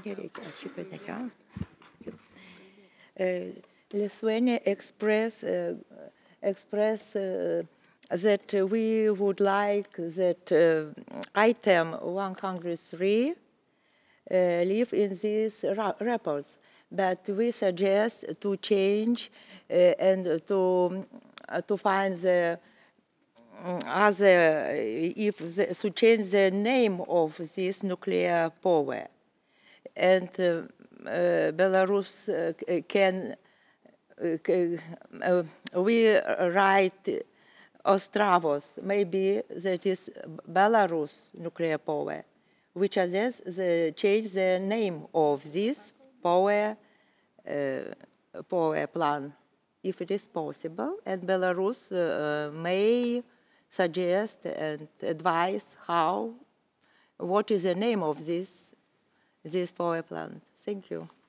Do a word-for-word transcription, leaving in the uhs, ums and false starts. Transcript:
Lithuania express uh, express uh, that we would like that uh, item one hundred three uh, live in these ra reports, but we suggest to change uh, and to uh, to find the other if the, to change the name of this nuclear power, and uh, uh, Belarus uh, can uh, we write Ostravos, maybe that is Belarus nuclear power, which suggests the change the name of this power uh, power plant, if it is possible, and Belarus uh, may suggest and advise how, what is the name of this this power plant. Thank you.